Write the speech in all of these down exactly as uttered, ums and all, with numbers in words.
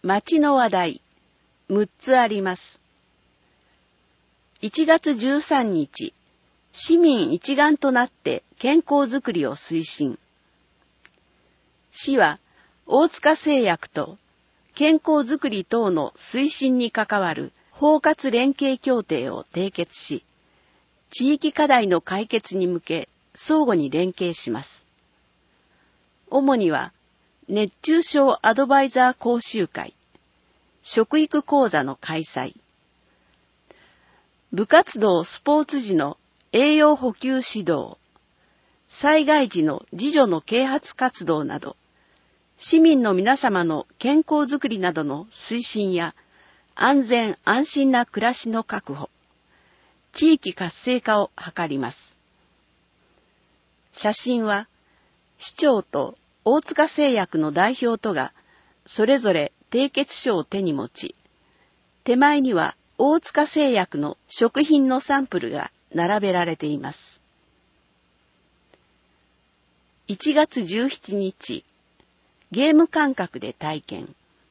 町の話題、むっつあります。いちがつじゅうさんにち、市民一丸となって健康づくりを推進。市は大塚製薬と健康づくり等の推進に関わる包括連携協定を締結し、地域課題の解決に向け相互に連携します。主には、熱中症アドバイザー講習会、食育講座の開催、部活動スポーツ時の栄養補給指導、災害時の自助の啓発活動など、市民の皆様の健康づくりなどの推進や安全安心な暮らしの確保、地域活性化を図ります。写真は、市長と大塚製薬の代表とがそれぞれ締結書を手に持ち、手前には大塚製薬の食品のサンプルが並べられています。いちがつじゅうしちにち、ゲーム感覚で体験。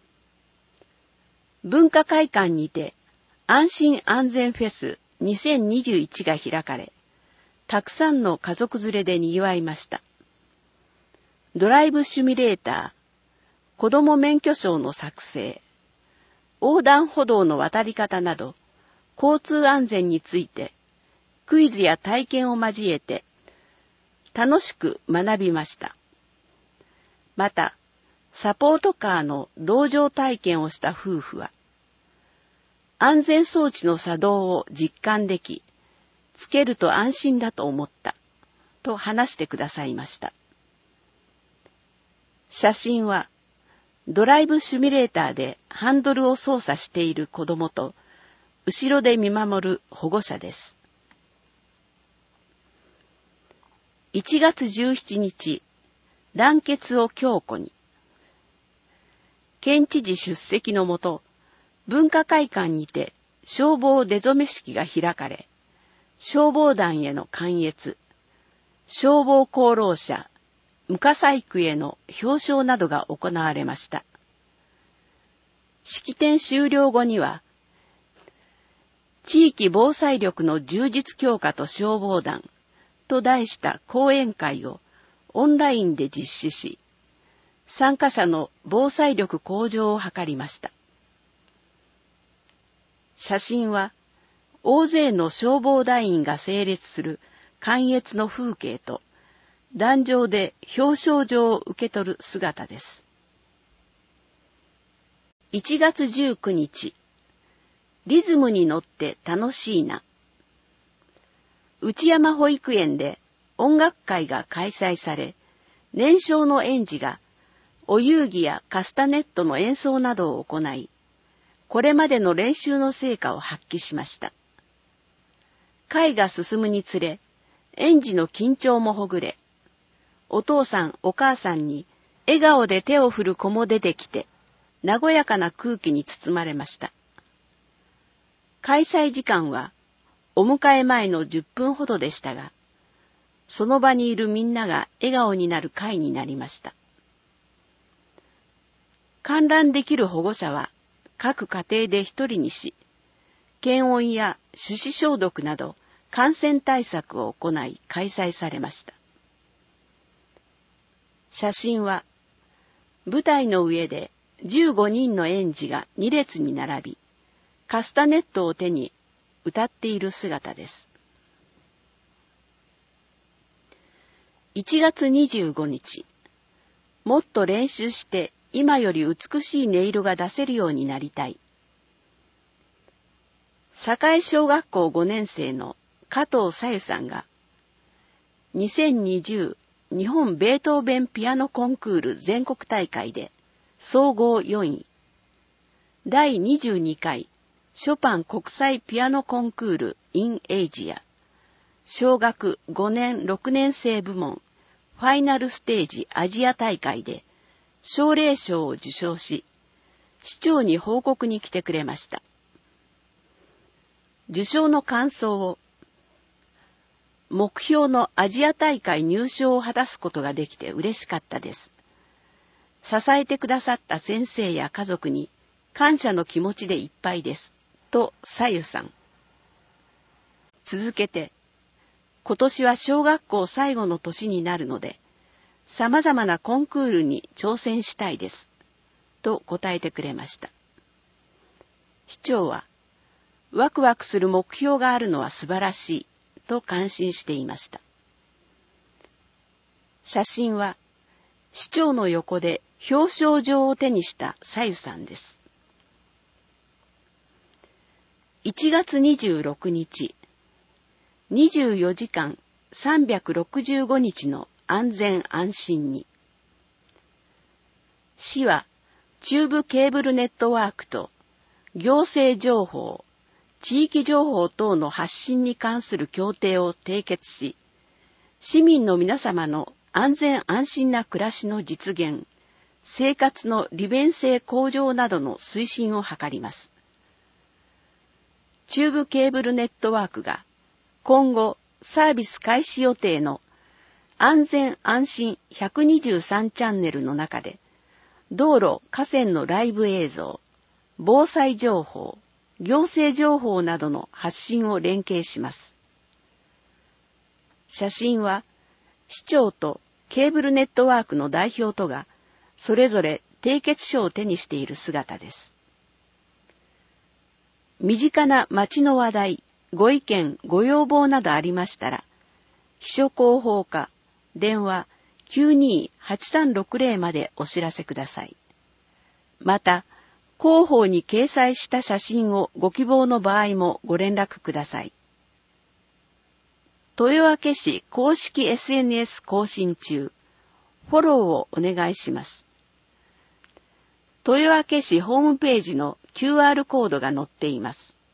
文化会館にて安心安全フェスにせんにじゅういちが開かれ、たくさんの家族連れで賑わいました。ドライブシミュレーター、子ども免許証の作成、横断歩道の渡り方など、交通安全について、クイズや体験を交えて、楽しく学びました。また、サポートカーの同乗体験をした夫婦は、安全装置の作動を実感でき、つけると安心だと思った、と話してくださいました。写真は、ドライブシミュレーターでハンドルを操作している子供と、後ろで見守る保護者です。いちがつじゅうしちにち、団結を強固に。県知事出席のもと、文化会館にて消防出初め式が開かれ、消防団への観閲、消防功労者、無火災区への表彰などが行われました。式典終了後には、地域防災力の充実強化と消防団と題した講演会をオンラインで実施し、参加者の防災力向上を図りました。写真は、大勢の消防団員が整列する観閲の風景と、壇上で表彰状を受け取る姿です。いちがつじゅうくにち、リズムに乗って楽しいな。内山保育園で音楽会が開催され、年少の園児がお遊戯やカスタネットの演奏などを行い、これまでの練習の成果を発揮しました。会が進むにつれ、園児の緊張もほぐれ、お父さんお母さんに笑顔で手を振る子も出てきて、和やかな空気に包まれました。開催時間はお迎え前のじゅっぷんほどでしたが、その場にいるみんなが笑顔になる会になりました。観覧できる保護者は各家庭で一人にし、検温や手指消毒など感染対策を行い開催されました。写真は、舞台の上でじゅうごにんの園児がに列に並び、カスタネットを手に歌っている姿です。いちがつにじゅうごにち、もっと練習して今より美しい音色が出せるようになりたい。栄小学校ごねんせいの加藤さゆさんが、にせんにじゅう日本ベートーベンピアノコンクール全国大会で総合よんい、だいにじゅうにかいショパン国際ピアノコンクール in エイジア、小学ごねんろくねんせい部門ファイナルステージアジア大会で奨励賞を受賞し、市長に報告に来てくれました。受賞の感想を、目標のアジア大会入賞を果たすことができて嬉しかったです。支えてくださった先生や家族に感謝の気持ちでいっぱいです。と、さゆさん。続けて、今年は小学校最後の年になるので、様々なコンクールに挑戦したいです。と答えてくれました。市長は、ワクワクする目標があるのは素晴らしい。と感心していました。写真は、市長の横で表彰状を手にしたさゆさんです。いちがつにじゅうろくにち、にじゅうよじかんさんびゃくろくじゅうごにちの安全安心に。市は中部ケーブルネットワークと行政情報、地域情報等の発信に関する協定を締結し、市民の皆様の安全安心な暮らしの実現、生活の利便性向上などの推進を図ります。中部ケーブルネットワークが今後サービス開始予定の安全安心ひゃくにじゅうさんチャンネルの中で、道路・河川のライブ映像、防災情報、行政情報などの発信を連携します。写真は、市長とケーブルネットワークの代表とが、それぞれ締結書を手にしている姿です。身近な町の話題、ご意見、ご要望などありましたら、秘書広報課、電話 きゅうにーはちさんろくぜろ までお知らせください。また、広報に掲載した写真をご希望の場合もご連絡ください。豊明市公式 エスエヌエス 更新中、フォローをお願いします。豊明市ホームページの キューアール コードが載っています。